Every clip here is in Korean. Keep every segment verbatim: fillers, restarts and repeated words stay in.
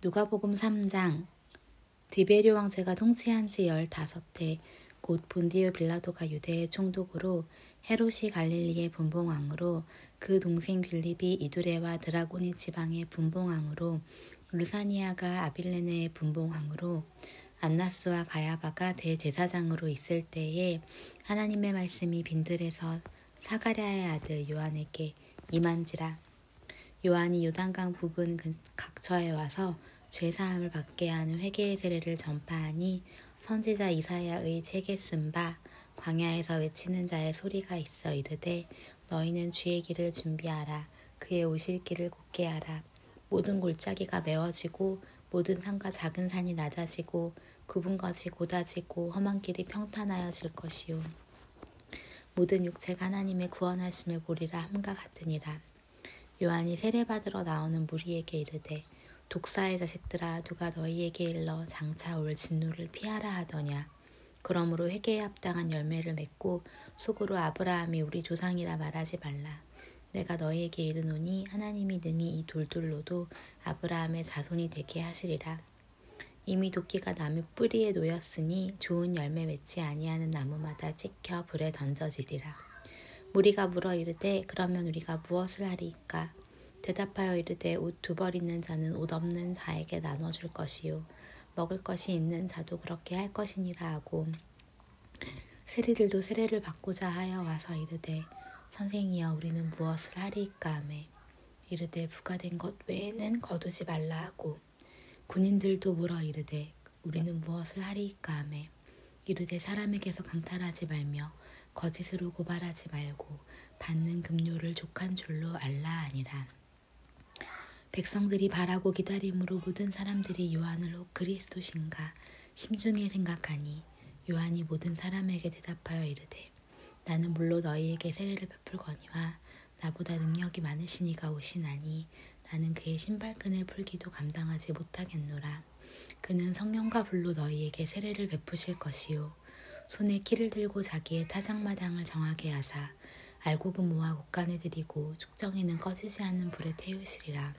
누가복음 삼 장. 디베리오 왕제가 통치한 지 열다섯 해 곧 본디오 빌라도가 유대의 총독으로 헤롯이 갈릴리의 분봉왕으로 그 동생 빌립이 이두레와 드라고니 지방의 분봉왕으로 루사니아가 아빌레네의 분봉왕으로 안나스와 가야바가 대제사장으로 있을 때에 하나님의 말씀이 빈들에서 사가랴의 아들 요한에게 임한지라. 요한이 요단강 부근 각처에 와서 죄사함을 받게 하는 회개의 세례를 전파하니 선지자 이사야의 책에 쓴 바 광야에서 외치는 자의 소리가 있어 이르되 너희는 주의 길을 준비하라. 그의 오실 길을 곧게 하라. 모든 골짜기가 메워지고 모든 산과 작은 산이 낮아지고 굽은 것이 곧아지고 험한 길이 평탄하여질 것이요 모든 육체가 하나님의 구원하심을 보리라 함과 같으니라. 요한이 세례받으러 나오는 무리에게 이르되 독사의 자식들아 누가 너희에게 일러 장차 올 진노를 피하라 하더냐. 그러므로 회개에 합당한 열매를 맺고 속으로 아브라함이 우리 조상이라 말하지 말라. 내가 너희에게 이르노니 하나님이 능히 이 돌들로도 아브라함의 자손이 되게 하시리라. 이미 도끼가 나무 뿌리에 놓였으니 좋은 열매 맺지 아니하는 나무마다 찍혀 불에 던져지리라. 무리가 물어 이르되 그러면 우리가 무엇을 하리이까? 대답하여 이르되 옷 두 벌 있는 자는 옷 없는 자에게 나눠줄 것이요 먹을 것이 있는 자도 그렇게 할 것이니라 하고 세리들도 세례를 받고자 하여 와서 이르되 선생이여 우리는 무엇을 하리이까 하매 이르되 부과된 것 외에는 거두지 말라 하고 군인들도 물어 이르되 우리는 무엇을 하리이까 하매 이르되 사람에게서 강탈하지 말며 거짓으로 고발하지 말고 받는 급료를 족한 줄로 알라 하니라. 백성들이 바라고 기다림으로 모든 사람들이 요한을 혹 그리스도신가 심중에 생각하니 요한이 모든 사람에게 대답하여 이르되 나는 물로 너희에게 세례를 베풀거니와 나보다 능력이 많으시니가 오시나니 나는 그의 신발끈을 풀기도 감당하지 못하겠노라. 그는 성령과 불로 너희에게 세례를 베푸실 것이요 손에 키를 들고 자기의 타작마당을 정하게 하사 알곡은 모아 곳간에 들이고 축정에는 꺼지지 않는 불에 태우시리라.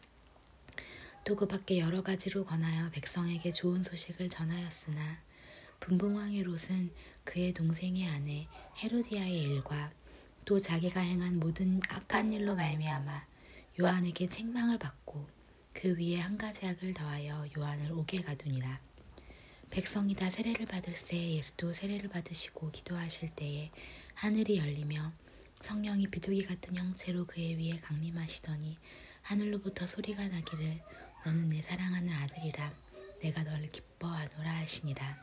또 그 밖에 여러 가지로 권하여 백성에게 좋은 소식을 전하였으나 분봉왕의 롯은 그의 동생의 아내 헤로디아의 일과 또 자기가 행한 모든 악한 일로 말미암아 요한에게 책망을 받고 그 위에 한 가지 악을 더하여 요한을 옥에 가두니라. 백성이 다 세례를 받을새 예수도 세례를 받으시고 기도하실 때에 하늘이 열리며 성령이 비둘기 같은 형체로 그의 위에 강림하시더니 하늘로부터 소리가 나기를 너는 내 사랑하는 아들이라 내가 너를 기뻐하노라 하시니라.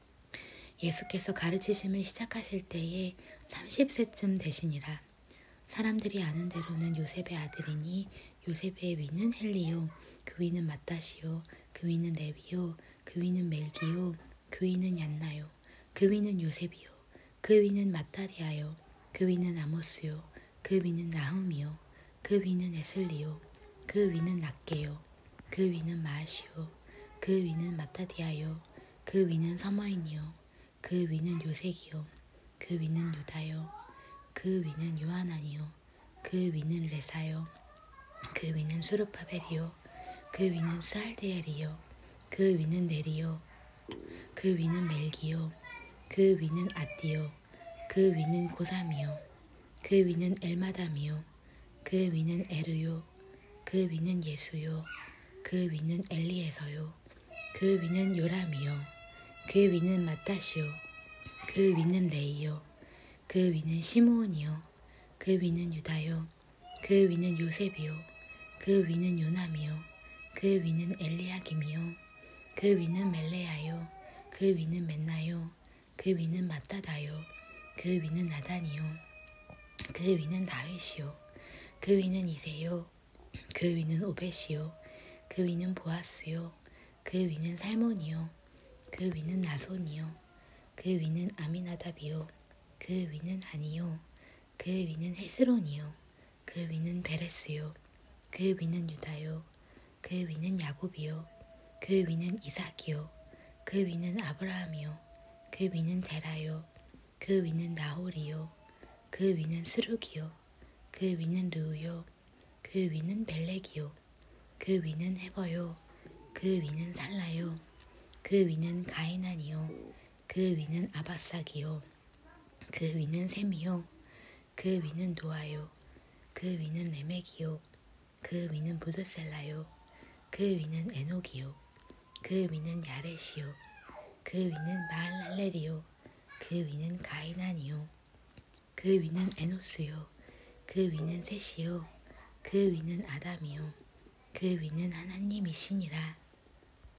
예수께서 가르치심을 시작하실 때에 삼십 세쯤 되시니라. 사람들이 아는 대로는 요셉의 아들이니 요셉의 위는 헬리요 그 위는 마따시요 그 위는 레위요 그 위는 멜기요 그 위는 얀나요 그 위는 요셉이요 그 위는 마따디아요 그 위는 아모스요 그 위는 나훔이요 그 위는 에슬리요 그 위는 낫게요 그 위는 마아시요 그 위는 마따디아요 그 위는 서머인이요 그 위는 요색이요 그 위는 유다요 그 위는 요하나니요 그 위는 레사요 그 위는 수르파벨이요 그 위는 스알데엘이요 그 위는 네리요 그 위는 멜기요 그 위는 아띠요 그 위는 고삼이요 그 위는 엘마담이요 그 위는 에르요 그 위는 예수요 그 위는 엘리에서요 그 위는 요람이요 그 위는 마따시요 그 위는 레이요 그 위는 시므온이요 그 위는 유다요 그 위는 요셉이요 그 위는 요남이요 그 위는 엘리야김이요 그 위는 멜레야요 그 위는 맨나요 그 위는 마따다요 그 위는 나단이요 그 위는 다윗이요 그 위는 이세요 그 위는 오벳이요 그 위는 보아스요 그 위는 살몬이요 그 위는 나손이요 그 위는 아미나답이요 그 위는 아니요 그 위는 헤스론이요 그 위는 베레스요 그 위는 유다요 그 위는 야곱이요 그 위는 이삭이요 그 위는 아브라함이요 그 위는 데라요 그 위는 나홀이요 그 위는 스룩이요 그 위는 르우요 그 위는 벨렉이요 그 위는 헤버요 그 위는 살라요. 그 위는 가이난이요. 그 위는 아바삭이요. 그 위는 셈이요. 그 위는 노아요. 그 위는 레멕이요. 그 위는 부드셀라요. 그 위는 에녹이요. 그 위는 야렛이요. 그 위는 마할랄렐이요. 그 위는 가이난이요. 그 위는 에노스요. 그 위는 셋이요. 그 위는 아담이요. 그 위는 하나님이시니라.